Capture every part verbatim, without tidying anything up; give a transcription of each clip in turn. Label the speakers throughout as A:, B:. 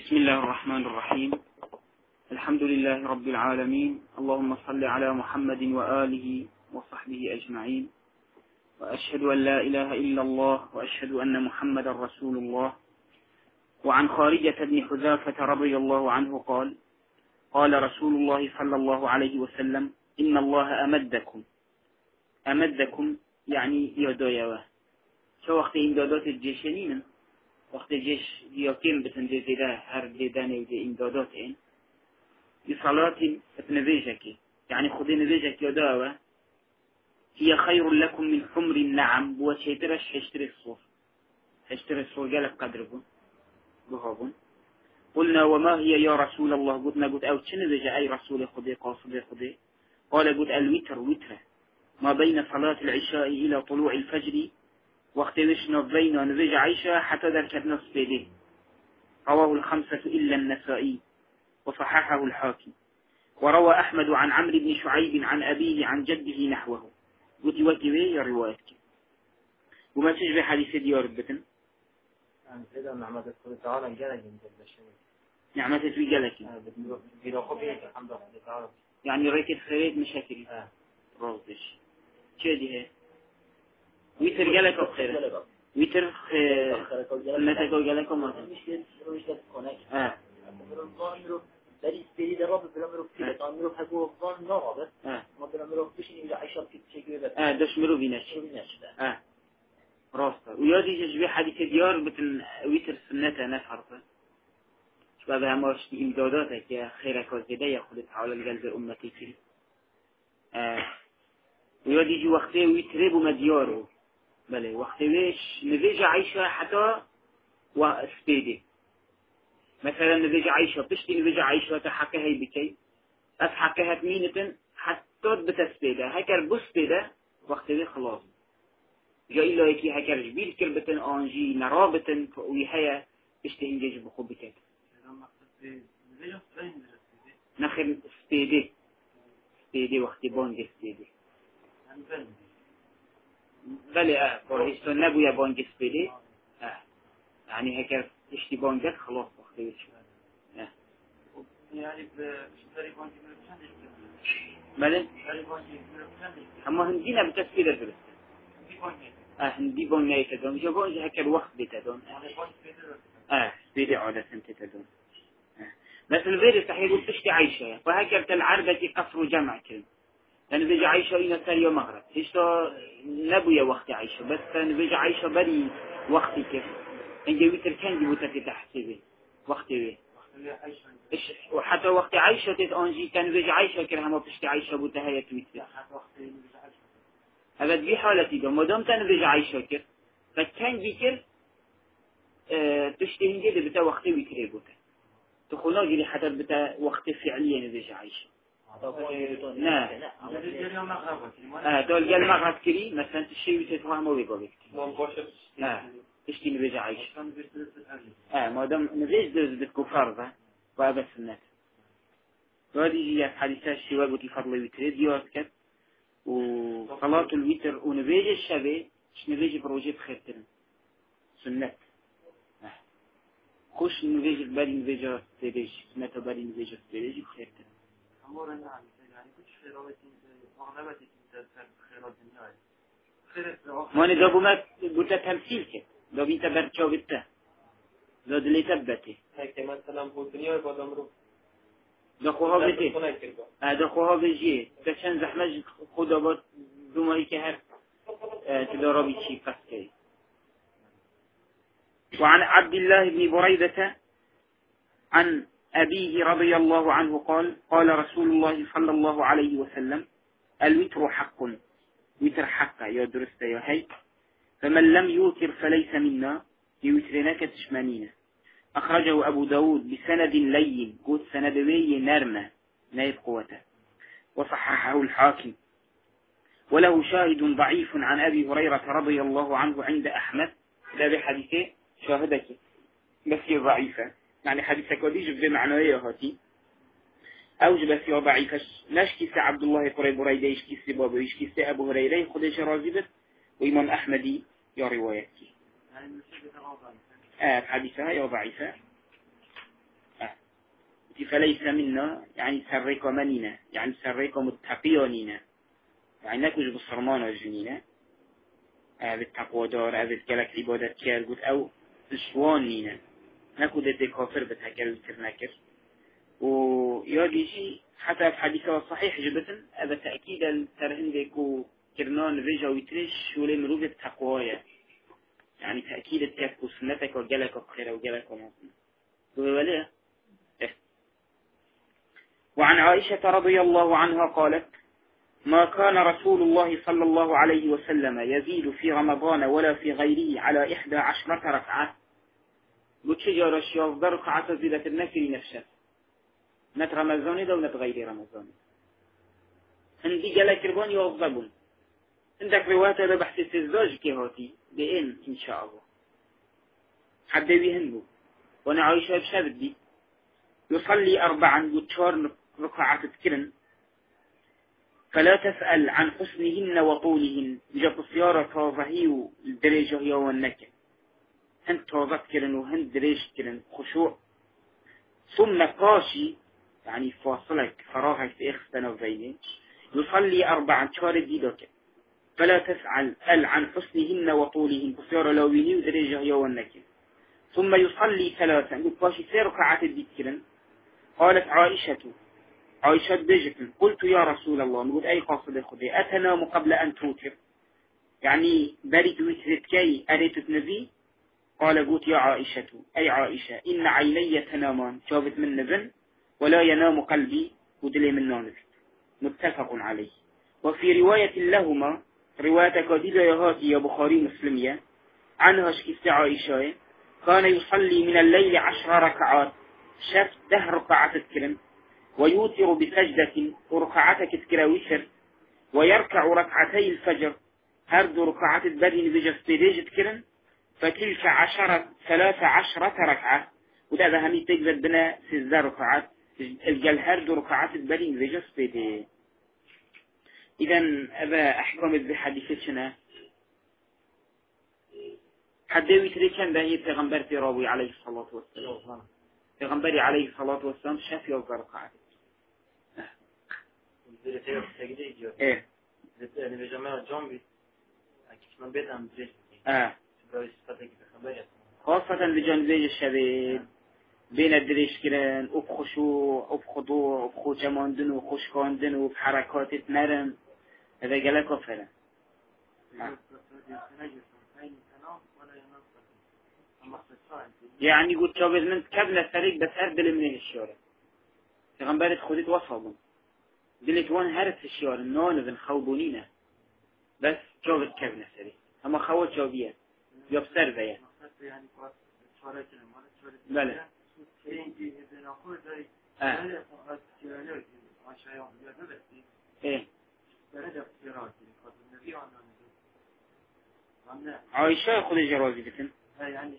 A: بسم الله الرحمن الرحيم. الحمد لله رب العالمين. اللهم صل على محمد وآله وصحبه أجمعين، وأشهد أن لا إله إلا الله وأشهد أن محمد رسول الله. وعن خارجة بن حذافة رضي الله عنه قال قال رسول الله صلى الله عليه وسلم إن الله أمدكم أمدكم يعني يدايوه. شو وقت إمدادات الجيشنين وقت الجيش يقيم بتنزيل ده هر ديدان ودي إمدادات إن بصلاة ابنبيجك يعني خذي نبيجك يداوه هي خير لكم من حمر النعم. بوشيترش هشتري الصور هشتري الصور قالك قدركم بهابون. قلنا وما هي يا رسول الله؟ قلنا قلت أو تشنبج أي رسول خذي قاصد خذي. قال قلت الوتر وتر ما بين صلاة العشاء إلى طلوع الفجر وقت وشنا بين نبيج عيشة حتى دركت نصف به. رواه الخمسة إلا النسائي وصححه الحاكم. وروى أحمد عن عمرو بن شعيب عن أبيه عن جده نحوه. قلت وكذي يا روايتك وما تشبه حديث ديار البتن
B: يعني كده نعمة الله تعالى جالك من البشرية
A: نعمة في جالك
B: إذا خبيت الحمد لله تعالى
A: يعني ريكت خيرات مشاكل
B: آه
A: روضش شو دي هي ويتر جالك أو خير ويتر سنتك أو جالك أو ما آه
B: داری سری در رابط بلا میرو فیله تا میرو حقوق وان نابه ما بلا میرو بشینی یا عیشات که چگوی بده
A: آه داش میرو بینش آه راسته ويادي جزبي حديث ديار بتن ويتر سنته نفرته شباب هماش إمداداتك يا خيرك وزيدا يا خلت حول القلب أمتي كري آه ويادي جي وقته ويتربو مدياره بله وقته ويش نفيج عيشة حتى واسبيدي مثلا نفيج عيشة بشتي نفيج عيشة تحكيها بكي أتحكيها تمينة حتى بتسبيده هكر بسبيده وقته خلاص جاي له يكي هكرج بيل كربتن آنجي نرابتن ويهيا بشتي إنجاج بخوبتك نخر سبيدي سبيدي وقت بانج سبيدي بله اه فرهيستو نبو يا بانج سبيدي اه يعني هكر اشتي بانجت خلاص وقت ويش اه
B: يعني بشتري بانج مرسان
A: بله اما هندينا بتسبيده درست هندي بوني تدون جو بونج هكر وقت بتدون اه سبيدي عادة تدون بس الفيري صحيح يقول تشتي عيشة فهكر تالعربة قصر جمع كلمة لأن بيجي عيشة إنا ساريو مغرب تشتو نبويا وقت عيشة بس أنا بيجي عيشة بري وقتي كيف إنجي ويتر كان جيبوتا في تحسيبي وقتي بي إيش وحتى وقت عيشة تتأنجي كان بيجي عيشة كرهما بتشتي عيشة بوتا هيا تويتر هذا دي حالتي ده ما دام تاني بيجي عايشة كر فكان بيكر اه تشتهين جدا بتا وقت ويكري بوتا تخلنا جلي حتى بتا وقت فعليا بيجي عايشة نا اه دول جال مغرب كري مثلا تشتي ويتفهم ما بيقولك اه تشتي بيجي عايشة اه ما دام نبيج دوز بالكفار ذا وابس الناس وهذه هي حديثات الشباب وتي فضل ويتري ديوات كت وصلاة الوتر ونبيج الشبه مش نبيج بروجيت خيرتن سنة خوش نبيج بالي نبيج تبيج سنة بالي نبيج تبيج خيرتن
B: أمور النعم يعني كل خيرات أغلبت خيرات النعم خيرت
A: ما ندابو ما قلت تمثيل كت لو بيت برتشاو بته لو دلي تبته
B: هيك مثلا بودنيا بدم رو
A: دخوها بده دخوها بجيه تشن زحمة خدا با دومایی که هر تداربی چی فسكي. وعن عبد الله بن بريدة عن أبيه رضي الله عنه قال قال رسول الله صلى الله عليه وسلم الوتر حق وتر حق يا درست يا هي فمن لم يوتر فليس منا يوترناك تشمانين. أخرجه أبو داود بسند لين قد سندوي نرمة نايب قوته وصححه الحاكم وله شاهد ضعيف عن أبي هريرة رضي الله عنه عند أحمد لا بحديثه شاهدك بس هي ضعيفة يعني حديثك وديش بمعنى هاتي أوجب فيها ضعيفة لاش كيس عبد الله قري بريدة إيش كيس بابا إيش كيس أبو هريرة خدش رازبت وإمام أحمدي يا روايتي آه حديثها يا ضعيفة قلت فليس منا يعني سرق منينا يعني سرق متقيانينا يعني نكوش بصرمان الجنينة هذا التقوى دار هذا الجلك عبادة كير قلت أو إشوانينا نكو ده كافر بتهكر وترنكر ويادي شيء حتى في حديثه صحيح جبتن هذا تأكيد الترهن ديكو كرنان رجا ويترش شولي مروف التقوى يعني تأكيد التأكو سنتك وجلك وخير وجلك ومصنع ووليه وعن عائشة رضي الله عنها قالت ما كان رسول الله صلى الله عليه وسلم يزيد في رمضان ولا في غيره على إحدى عشرة ركعة قلت شجار الشياف در ركعة زيدة النكر نفسه نت رمضان ده ونت غير رمضان عندي جلك ربان يوضبون عندك رواية هذا بحث السزداج كهاتي بإن إن شاء الله حد بيهنبو وانا عايشة بشاب دي يصلي أربعا وتشار ركعات تكرن فلا تسأل عن حسنهن وطولهن جاب السيارة توضحيه الدرجة هي والنكر هند توضح كرن وهند دريج كرن خشوع ثم قاشي يعني فاصلك فراغك في اختنا وبينه يصلي أربعا شار ديدك فلا تسأل عن حسنهن وطولهن السيارة لويني ودرجة هي والنكر ثم يصلي ثلاثا يقول قاشي سير ركعات الدكرن قالت عائشة عائشة بجتن قلت يا رسول الله نقول أي قاصد خذي أتنام قبل أن توتر يعني بريد وترتكي أريت تنبي قال قلت يا عائشة أي عائشة إن عيني تنامان شابت من نبن ولا ينام قلبي ودلي من نانب متفق عليه وفي رواية لهما رواية قديدة يهاتي يا بخاري مسلمية عنها شكست عائشة كان يصلي من الليل عشر ركعات شف ده ركعات الكرم ويوتر بسجدة وركعتك تكراويشر ويركع ركعتي الفجر هرد ركعات البدن بجسد كرم فتلك عشرة ثلاثة عشرة ركعة وده ده همي تقدر بنا سيزدار ركعات الجل هرد ركعات البدن بجسد إذن أبا أحكام بحديثتنا حدوي تريكان ده هي پیغمبر تراوي عليه الصلاة والسلام پیغمبر عليه الصلاة والسلام شاف يوزر ركعات ايه اه خاصة بجانبي الشباب بين الدريش كران وبخشوع وبخضوع وبخوشة ماندن وخشكاندن وبحركات نرم هذا جلك وفلا يعني قلت شابز من كبلة سريك بس أردل من الشارع تغنبالت خودت وصابون دلت وان هرت في الشارع نون ذن خوبونينا بس شابز كبلة سريك اما خوات شابية يبصر ذا بله اه ايه عايشة خود جرازي بتن
C: يعني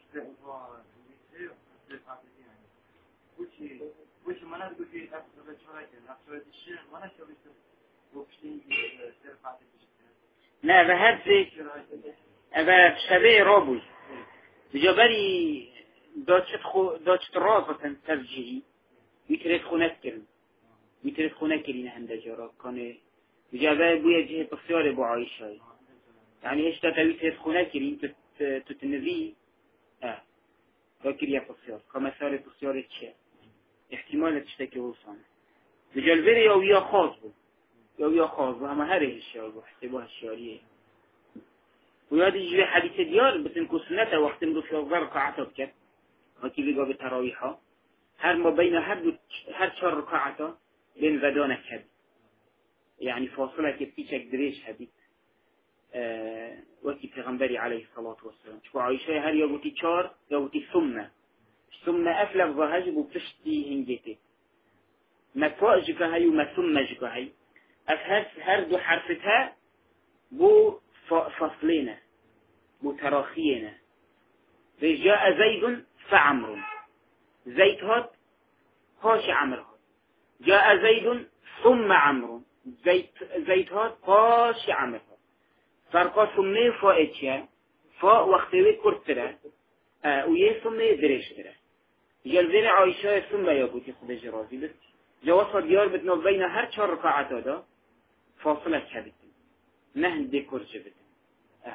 C: وشي وشي ما نقول في أفضل شرائط أفضل الشيء ما نشوف وبشين سرقة
A: لا ذهب في هذا شبيه رابوي بجبري داتشت خو داتشت رازة ترجيحي متريد خونات كرن متريد خونات كرين عند جرا كان بجبري بويا جه بسيار أبو عايشة يعني إيش تتوي تريد خونات كرين تت تتنبي آه فاكر يا بسيار كما صار بسيار الشيء احتمال تشتكي وصان بجلبري أو يا خاص أو يا خاص أما هذه الشيء وحسبها الشيء ويادي يجري حديث ديار بس إنكو سنته وقت مدو في الظهر قاعته كت وكي بيجا بالتراويحة هر ما بين هر هر شهر ركعته بين غدانة كد يعني فاصلة كبيشك دريش هدي أه وكي پیغمبري عليه الصلاة والسلام شو عايشة هر يقولي شار يقولي ثمة ثمة أفلق ظهج بفشتي هنجتي ما فوق هاي وما ثم هاي أفهس هر دو حرفتها بو فصلين متراخيين جاء زيد فعمر زيد هات هاش عمر هات جاء زيد ثم عمر زيد زيد هات هاش عمر هات فرقا ثم فائتيا فا وقتوي كرترا اه ويه ثم دريش ترا جلوه عایشه ثم یا بودی خودش راضی بست جواسا دیار بدنا بین هر چهار رکعت دادا فاصله کردیم نه هنده کرچه بدیم اه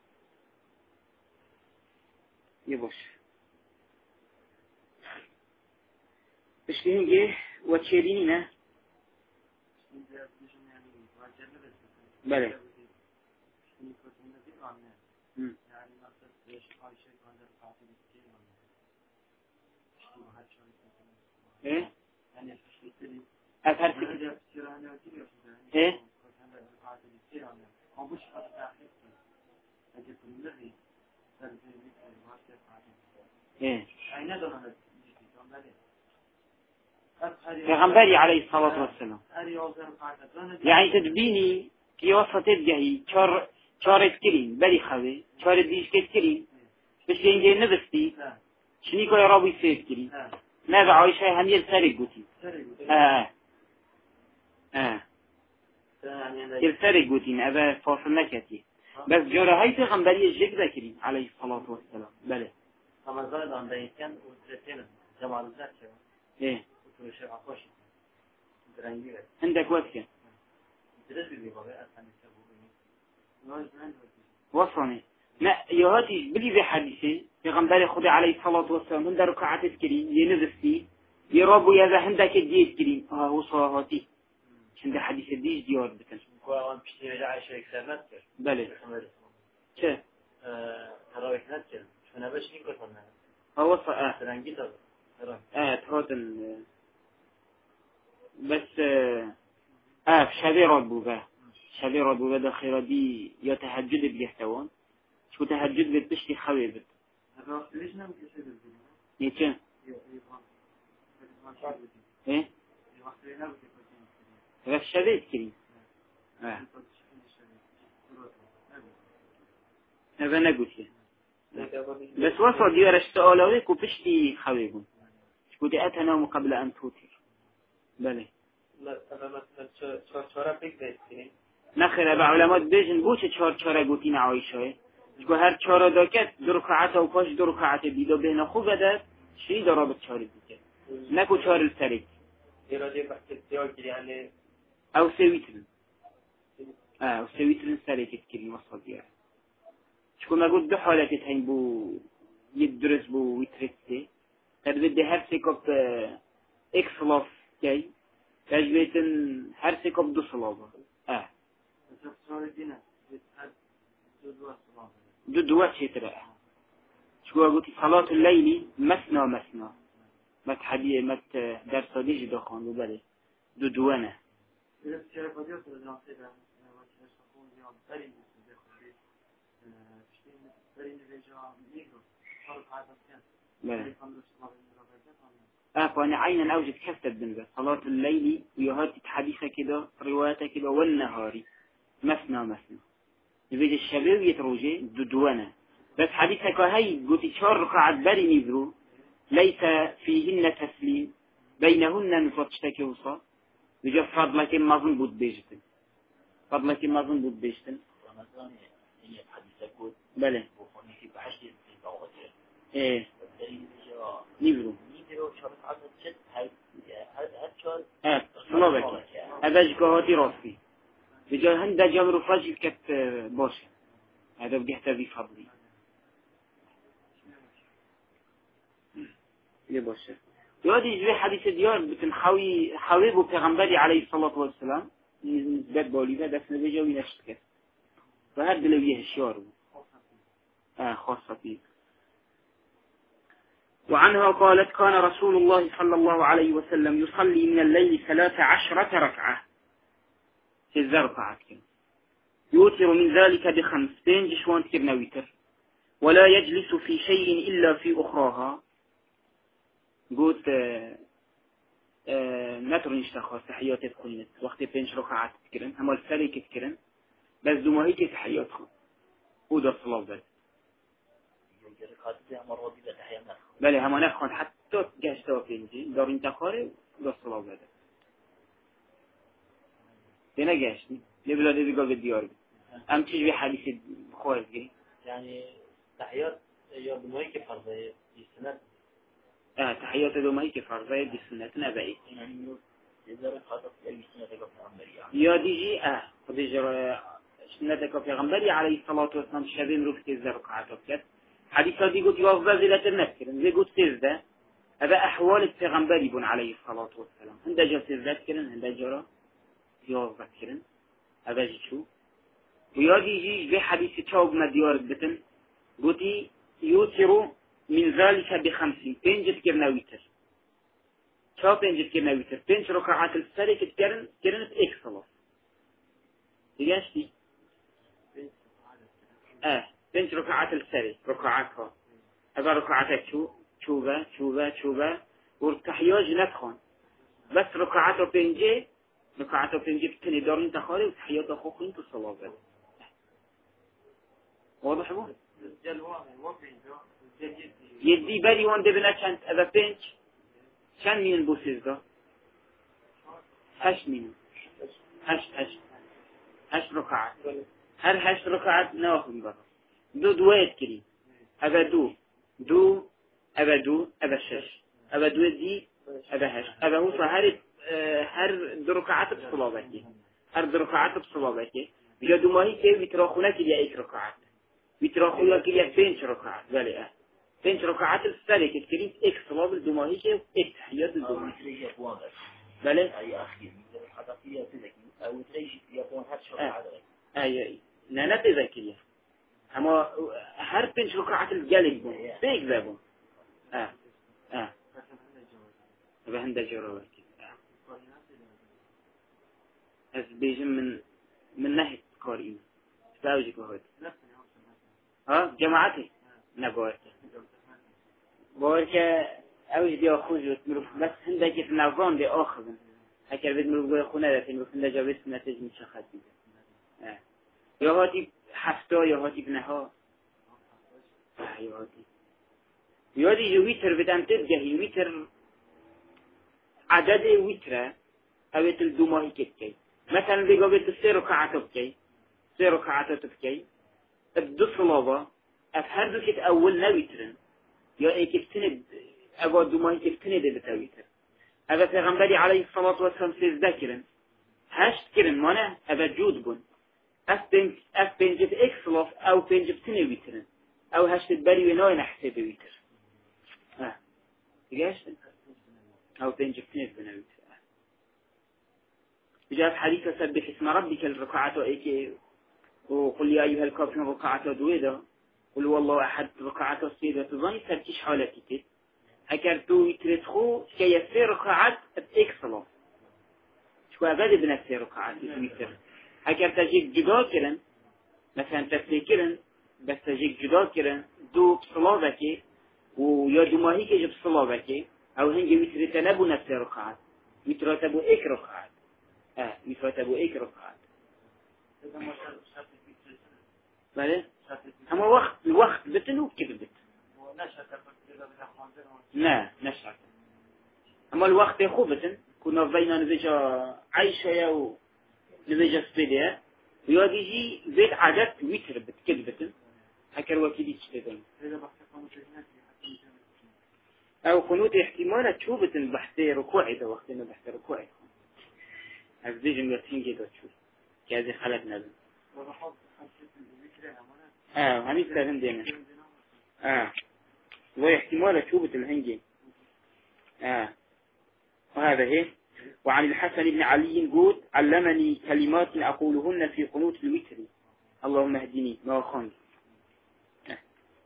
A: یه باش بشتیم گه و چیرینی نه بله ايه اثر ايه ايه پیغمبری علیه الصلاة والسلام یعنی تدبینی که وسط جهی چار چارت کرین بری خواه چار دیش کت کرین بس اینجا نبستی شنی که رابی سید کرین نه به عایشه همیل سرک گوتی اه اه یل سرک گوتین اوه فاصل نکتی بس جاره های پیغمبری جگ بکرین علیه الصلاة والسلام بله
B: رمضان دانده ایتکن و درسین جمال زد شد
A: ايه
B: وش عقاش درنگی بود
A: عندك وقت كان
B: درس بيبقى اصلا يسوي
A: وصلني ما يهاتي بلي في حديثه پیغمبر خدا عليه الصلاة والسلام هند ركعات كريم ينزفتي يرابو يذا هندك ديت كريم ها هو صلاهاتي عند حديث ديش ديار بتن
B: وان بشتي رجع شيء سمت
A: بله چه
B: تراويح نتكل شو نبش نيكو صنع
A: هو وصل اه
B: درنگی داد
A: اه تهاتن بس اه شبه راد بوغا شبه راد بوغا دا خيرا دي يا تهجد بيحتوان شو تهجد بتشتي خوي بت
C: ليش نعمل كذا بالدنيا؟
A: نيتشن ايه بس شبه كريم اه هذا نقول بس وصل ديار اشتغالوك وبشتي خوي بون شكوتي أتنام قبل أن توتر بله
B: لا تمام مثلا چهار چهار پیک داشتیم
A: نخیره به علمات بیشن بوچه چهار چهار گوتین عایشه شکو هر چهار داکت دو رکعت و پاش دو رکعت بیدو بین خوب بده شی داره به چهار دیگه نکو چهار السرک
B: ایرادی بحث دیار کردن
A: او سویتن اه او سویتن سرکت کردن وصل دیار شکو ما قلت دو حالت هین بو يدرس بو ويترسي قد بدي هر سيكوب اكس لاف كي تجبيتن هر سيكوب دو صلابة اه دو دوات شترا شكو قلت صلاة الليل مثنى مثنى مت حديث مت درس ديج دخان وبالي دو دوانا بله اه فانا عينا اوجد كفتة بنبه صلاة الليل ويهات حديثة كده رواية كده والنهاري مثنى مثنى يبقى الشباب يتروجي دودوانا بس حديثة كهي قلت شهر ركعات بري نذرو ليس فيهن تسليم بينهن نفتشتكي وصا يجب فضلك مظن بود بيجتن فضلك مظن بود بيجتن بله ايه نيبرو اه صلابك هذا جهاتي راسي بجا هند جامرو فاجل كت باشه هذا بجهته بفضلي ليه باشه يادي يجري حديث ديار بتن خوي خوي بو پیغمبري عليه الصلاة والسلام نسبت باليده دست نبجا وينشت كت فهد لويه الشيار اه خاصة فيه وعنها قالت كان رسول الله صلى الله عليه وسلم يصلي من الليل ثلاث عشرة ركعة في الزرقعة يوتر من ذلك بخمس بين جشوان كرنا ويتر ولا يجلس في شيء إلا في أخراها قلت نترنش تخواص تحيات تخوينت وقت بينش ركعات تكرن هما الفريق تكرن بس دماهيك تحيات خو وده الصلاة بس بله هما نخوان حتی گشتا پینجی دار این تخاره دا صلاح بده دینا گشتی لبلاده بگاه به دیار بید ام چیز به حدیث خواهد گری
B: یعنی تحیات یا بنوعی که فرضه یستند
A: اه تحيات دومایی که فرضای دی سنت نبایی یا دیجی اه خودی جرا سنت که پیغمبری علیه الصلاة والسلام شبه مروف که زر رکعت کرد حدیث ها دیگو یازده زیلت نکردن دیگو سیزده هذا أحوال پیغمبری بون علیه الصلاة والسلام هنده جا سیزده کرن هنده جرا یازده کرن هذا جی شو ويا دیجی به حدیث چاوب مدیار بتن قلتي يوتر من ذلك بخمسين بينجت كرنا ويتر شو بينجت كرنا ويتر بينج ركعات السري كتكرن كرنت اكس خلاص تيجاشتي اه بينج ركعات السري ركعاتها هذا ركعاتك شو شوبة شوبة شوبة والتحياج ندخن بس ركعاته بينجي ركعاته بينجي بتني دارين تخاري وتحيات اخوخين في الصلاة واضح مو؟ يدي بري وان دبنا چند اذا پنج چند مين بو سيزده هشت مين هشت هشت هشت ركعات هر هشت ركعات ناخذ برا دو دوات كري اذا دو دو اذا دو اذا شش اذا دو دي اذا هشت اذا هو هر هر دو ركعات بصلابتي هر دو ركعات بصلابتي بجا دو ماهي كي بتراخونا كي ايك ركعات بتراخونا كي بنج ركعات بالي اه بنج ركعات السري كتكريم اك صلاب الدماهي كي اك تحيات الدماهي بله
B: اي اخي حدقية تذكي او تريجي في يابون هات شرع عدري
A: اي اي نانا تذكية اما هر بنج ركعات الجالب بون بيك ذابون اه اه بهند جروة از بيجم من من نهي قارئين سلاوجك وهد ها جماعتي نقولت بقول که اوج دی آخوز و مروف بس هنده که نظام دی آخذن هکر بید مروف گوی خونه دارد مروف هنده جا بید نتیج میشخص بیده یا هاتی هفته یا هاتی بنها یا هاتی یا دی جو ویتر بدن تبگهی ویتر عدد ویتره اویت الدو ماهی کت کی مثلا دیگه بیت سه رکعت بکی سه رکعت بکی الدو صلابه اف هر دو کت اول نویترن یا ای کفتنه اگه دومایی کفتنه ده بتاویتر اگه پیغمبری علیه الصلاة والسلام سیزده کرن هشت کرن مانه اگه جود بون اف بنج اف بنجت اکسلاف او بنجت تنه ویترن او هشت بری و نای نحسه بویتر اه دیگه هشت او بنجت تنه بنویتر بجاء في حديث سبح اسم ربك الركعات ايكي وقل يا ايها الكافرون ركعات دويدا قل والله أحد ركعات السيدة تظني سبتش حالتي كده هكرتو يترتخو كي يسير ركعات بإكسلا شو أبدا بنفسي ركعات يتر هكرت تجيك جدا كرن مثلا تسلي كرن بس تجيك جدا كرن دو بصلاة بكي ويا دو ماهي كي جب صلاة بكي أو هنجي يترتنبو نفسي ركعات يترتبو إك ركعات اه يترتبو إك ركعات بله اما وقت الوقت بتنو كيف بت لا نشعر اما الوقت يخو بتن كنا بينا نبيجا عايشة يا نبيجا سبيديا ويجي بيت عادات ويتر بت كيف بتن هكر وكيدي تشتغل او قنوت احتمالة شو بتن بحثي ركوعي ده وقتنا بحثي ركوعي هزيج مغتين جدا شو كازي خلقنا بن اه هميس لازم دينا اه واحتمال شوبة الهنجي اه وهذا هي وعن الحسن بن علي قول علمني كلمات أقولهن في قنوت الوتر اللهم اهدني ما خاني اه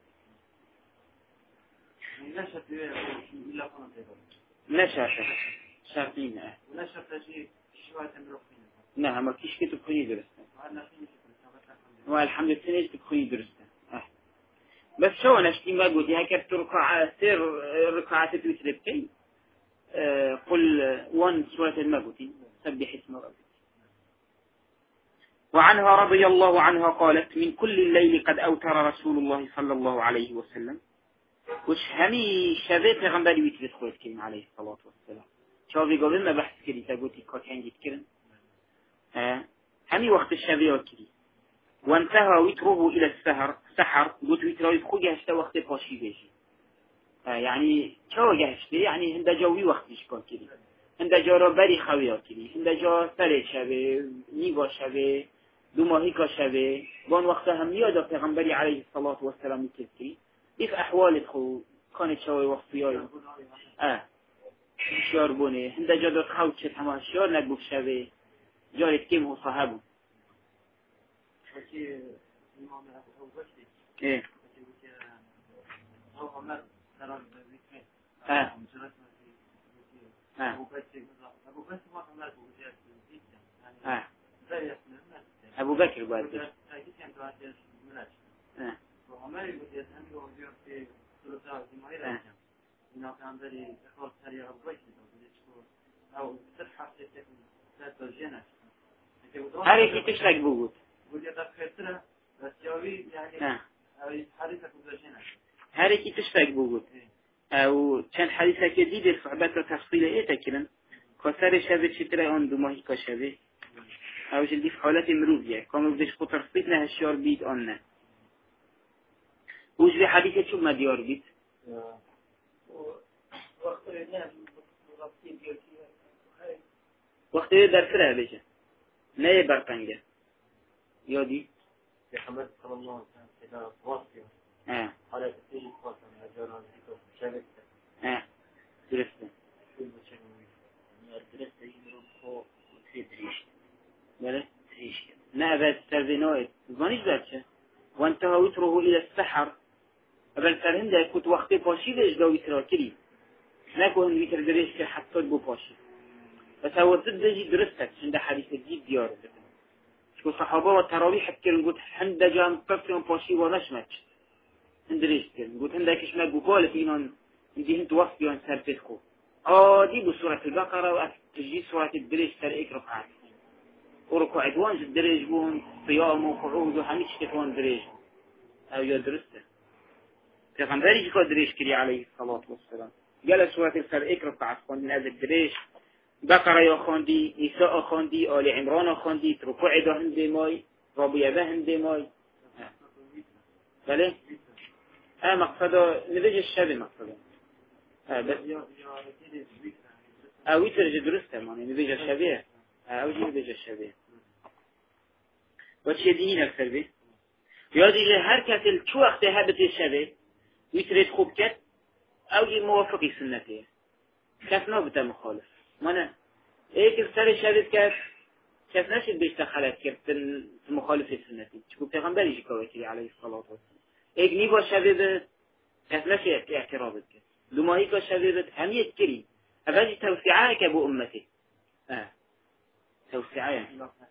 A: نشأت شرطين اه
C: ونشأت شيء شوية مروحين
A: نعم ما كيش كتب خلي درسته والحمد لله تبخي درسته اه بس شو نشتي ما قلت هيك تركع سر ركعات الوتر اه قل وان سورة المغوتي سبح اسم ربك وعنها رضي الله عنها قالت من كل الليل قد أوتر رسول الله صلى الله عليه وسلم وش همي شبه پیغمبری ویتر خود کریم عليه الصلاة والسلام شاوی قبل ما بحث کردی تا گوتی کاتین جید کرن همي وقت الشبه وكري وانتهى وتره إلى السهر سحر قلت وتره يدخل هشتا وقت باشي بيجي يعني چه گشته يعني هنده جاوی وقتش کن کردی هنده جا را بری خویا کردی هنده جا سر شبه نیگا شبه دو ماهی کا شبه بان وقت هم یاد پیغمبری علیه الصلاة والسلام کردی ایف احوالت خو کان چه وقتی های اه شیار بونه هنده جا داد خوت شد همه شیار نگوف شبه جارت کم و صاحبو ايه اه اه اه ابو بكر بعد اه هر یکی تشتک بود هر یکی تشتک بود او چند حدیثه که دیده صحبت را تفصیل ایتا کرن که سر شبه چطره آن دو ماهی که شبه او جلدی في حالات مروفية كانوا بدش خطر فتنة هالشيار بيت آنه وش بحديثة شو ما ديار بيت وقت در فرها بيجا نايه برطنجة يادي
B: محمد صلى الله عليه وسلم إذا واصل
A: اه
B: على تسجيل خاصة من أجران شبكة
A: اه درسته
B: كل ما يعني درسته يمرون خو وتدريش
A: بله تريش نأبد سربنائت زمانيش بادشه وانتهى وتره إلى السحر أبل سرهنده كنت وقت باشي ليش دا ويترا كري نكو هن ويتر دريش كر حتى بو باشي بس هو ضد جي درستك عند حديث الجيد ديار شكو صحابة والتراويح كرن قلت هنده جان قفل باشي ونشمتش هندريش كرن قلت هنده كشمك بقالة إنان هندي هنت وصفيان سربتخو آه دي بسورة البقرة وتجي سورة الدريش سر إكرف عاد وركو عدوان جد دريج بون صيام وقعود وحميش تكون دريج أو يدرسته پیغمبری که دريج كري عليه الصلاة والسلام قال سورة السر إكرف عاد من هذا الدريج بقرة يا خاندي نساء خاندي آل عمران خاندي ركوع ده هندي ماي رابية ده هندي ماي بله اه مقصده نبيج الشبه مقصده اه بس اه ويتر جدرسته ماني نبيج الشبه اه وجي نبيج الشبه وچه دینی نفسر بی یادی که هر کسی چو وقت هبت الشبه ويتريد خوب كت اوجي موافقي سنته كيف نوبته مخالف مانا ايه كيف سر شبه كيف كيف نشد بيشتخلت كيف مخالف سنتي شكو پیغمبر يجي كواتي عليه الصلاة والسلام ايه نيبا شبه كيف نشد اعتراضت كيف لما هيك شبه همية كريم افاجي توسعاك ابو امتي اه توسعاك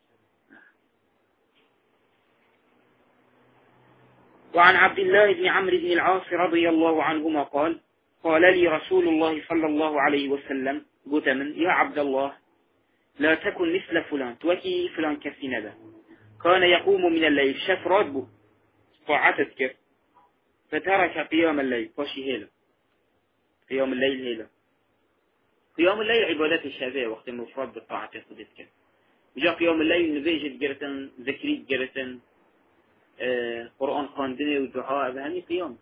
A: وعن عبد الله بن عمرو بن العاص رضي الله عنهما قال قال لي رسول الله صلى الله عليه وسلم قلت من يا عبد الله لا تكن مثل فلان توكي فلان كفينبا كان يقوم من الليل شاف راتبه طاعتك كيف فترك قيام الليل فاشي هيلا قيام الليل هيلا قيام الليل عبادات الشافعية وقت المفرد بالطاعة خدت كيف جاء قيام الليل نبيجت جرتن ذكريت جرتن آه قرآن خاندنه ودعاء بهني قيام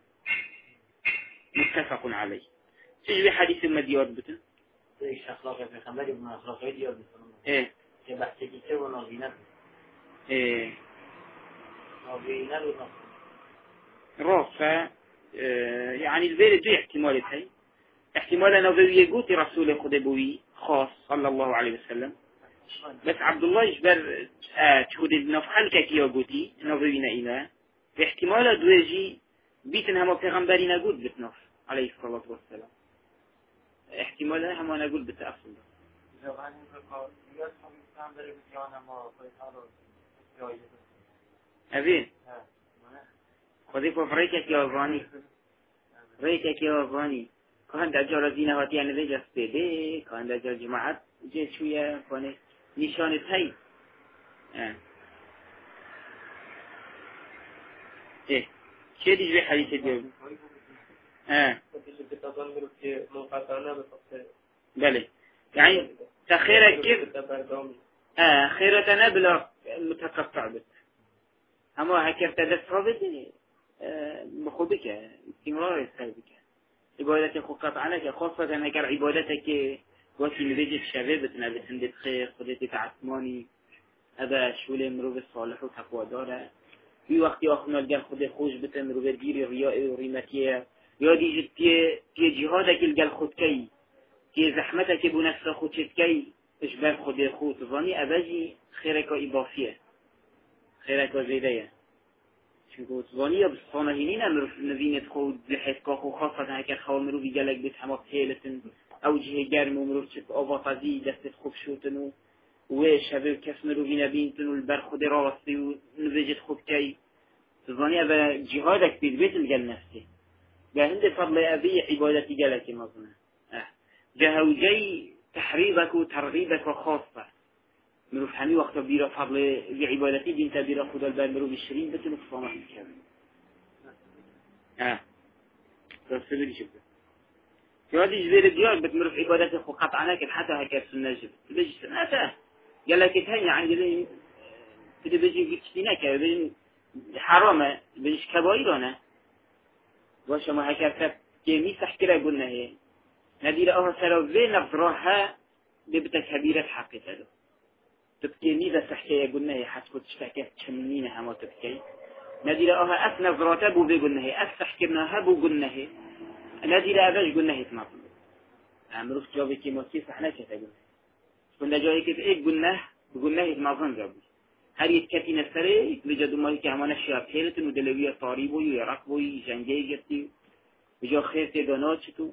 A: متفق عليه تجري حديث المديات بتن
B: ايش اخلاق في خمر من اخلاق ديال بسم
A: ايه
B: كي بحثي كي ونوبينا
A: ايه
B: نوبينا ونص
A: رافع آه يعني البيت دو احتمال هي احتمال نووي قوتي رسول خدا بوي خاص صلى الله عليه وسلم بس عبد الله يجبر تخد نفخل كي قوتي نووينا إله احتمال دوجي بيتن هم پیغمبري نقول بتنف عليه الصلاة والسلام احتمالها هم نقول بالتأصل أبين خذي فريكك يا أفغاني فريكك يا أفغاني كان دجال زينة هاتي أنا ذي جسته ده كان دجال جماعات جي شوية كان نشانة هاي اه ايه شيء دي حديث اليوم اه بله يعني تخيرك كيف اه خيرتنا بلا متقطع بس اما هكذا تدفع بس اه مخوبك استمرار يستهبك عبادت خود قطعا که خاصة اگر عبادت که وقتی نبیجت شبه بتنه بتندت خیر خودت تعتمانی هذا شول مروف صالح و تقوى داره في وقتی آخونا لگل خود خوش بتن مروف دیر ریاء و ریمتیه یا دیجت پی جهاده که لگل خود کی که زحمته که بو نفس خود چد کی اشبه خود خود ظانی اوجی خیرکا اضافیه خیرکا زیده چون ظانی یا بصانهینین مروف نوینت خود لحفکا خود خاصة هکر خواه مروف گلک بیت همه خیلتن او جهه گرم و مروف چد آوافزی دستت خوب شوتن و و شبه کس مروی نبینتن و البر خود راستی و نویجت خود کی تظنی اوه جهادك بید بیت الگل نفسي به هند فضل اوه عبادتی گلکی مظنه جهوجي تحريبك وترغيبك وخاصة مروف همي وقتا بيرا فضل عبادتي دين بيرا خدا البر مروف الشرين بتنو فصامة الكامل اه رسل لي شبه في هذه جزيرة ديار بتمرف عبادتي خو قطعنا كن حتى هكا السنة جبت بيجي سنة قال لك تهني عن جلين كده بيجي بتشتيناك بيجي حرامة بيجي كبايرانا واش ما هكا كيمي سحكرا قلنا هي نادي رأوها سلوذي نظرها ببتا كبيرة حقيقة له تبكيني ذا سحكية قلنا هي حسكو تشتاكي تشمنين هما تبكي نادي رأوها أف نظراتا بو بي قلنا هي أف سحكرناها بو قلنا هي نادي رأوهاش قلنا هي تماطل عمروف جوابي كيموسي صحنا كتا قلنا كنا جایی که ایک گناه گناه مازن جابی هر یک کتی نسره بجا دمایی که همان شیاب خیرتون و دلوی طاری بوی و یرق بوی جنگی گرتی بجا خیر تیدانا چطو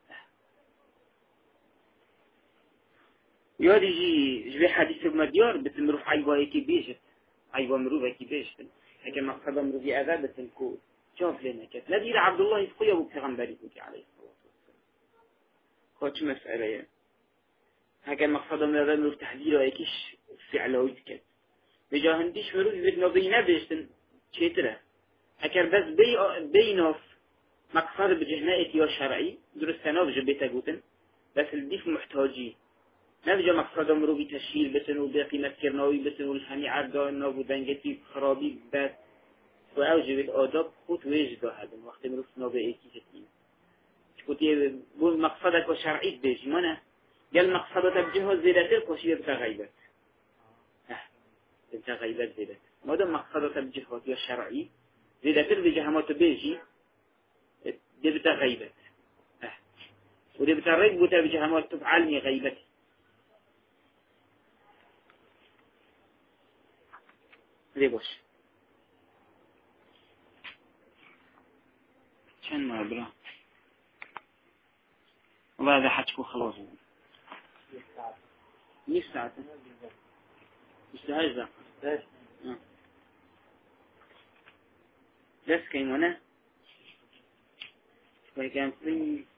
A: یادی جی جوی حدیث بمدیار بتن مروف عیبایی که بیشت عیبا مروفه که بیشت اگر مقصد مروفی اذا بتن کو جاف لنا کت ندیر عبدالله اسقویا بو پیغمبری بودی علیه الصلاة والسلام خواه مسئله هكذا مقصد من هذا مروف تحذير ويكيش فعله يتكت بجا هنديش مروف بدنا بينا بيشتن شيتره هكذا بس بي بينوف مقصد بجهنائك يا شرعي درستنا بجا بيتا قوتن بس الديف محتاجي نبجا مقصد مروفي تشهير بتن وباقي كرناوي بتن والهمي عردان ودنجتي خرابي بس وأوجب الآداب خود ويجده هذا وقت مروف نابا ايكي جتين شكوتي مقصدك وشرعي بيجي مانا قال مقصدك بجهة زيادة كوشي يبقى غيبت اه يبقى غيبت زيادة ما دام مقصدك بجهة يا شرعي زيادة بجهة ما تبيجي يبقى غيبت اه ويبقى ريب بجهة ما تفعلني غيبت ليبوش كان ما برا والله هذا حكوا خلاص نص ساعة مستهاج ذا بس كيمونة فكان في